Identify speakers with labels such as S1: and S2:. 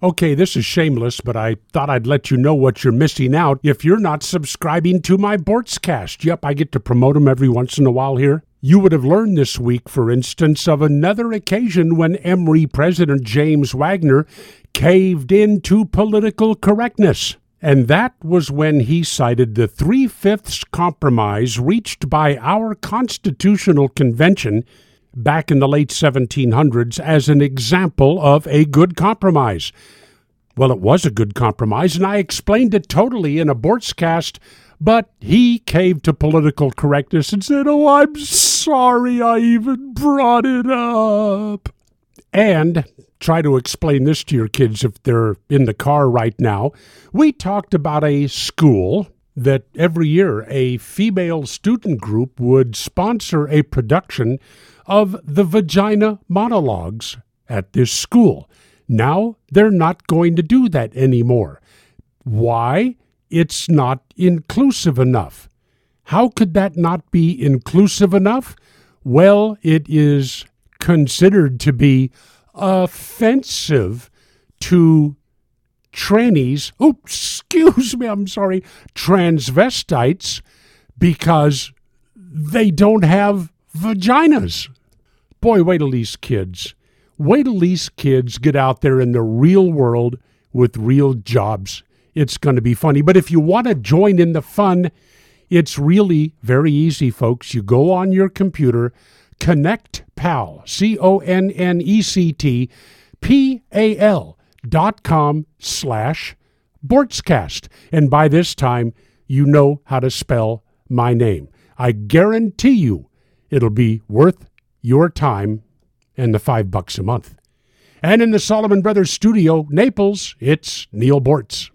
S1: Okay, this is shameless, but I thought I'd let you know what you're missing out if you're not subscribing to my Bortscast. Yep, I get to promote them every once in a while here. You would have learned this week, for instance, of another occasion when Emory President James Wagner caved into political correctness. And that was when he cited the 3/5 compromise reached by our Constitutional Convention back in the late 1700s as an example of a good compromise. Well, it was a good compromise, and I explained it totally in a Bortscast, but he caved to political correctness and said, "Oh, I'm sorry I even brought it up." And try to explain this to your kids if they're in the car right now. We talked about a school that every year a female student group would sponsor a production of the Vagina Monologues at this school. Now they're not going to do that anymore. Why? It's not inclusive enough. How could that not be inclusive enough? Well, it is considered to be offensive to trannies, transvestites, because they don't have vaginas. Boy, wait till these kids get out there in the real world with real jobs. It's going to be funny. But if you want to join in the fun, it's really very easy, folks. You go on your computer, ConnectPal, ConnectPal.com/Bortscast. And by this time, you know how to spell my name. I guarantee you it'll be worth your time and the $5 a month. And in the Solomon Brothers studio, Naples, it's Neil Bortz.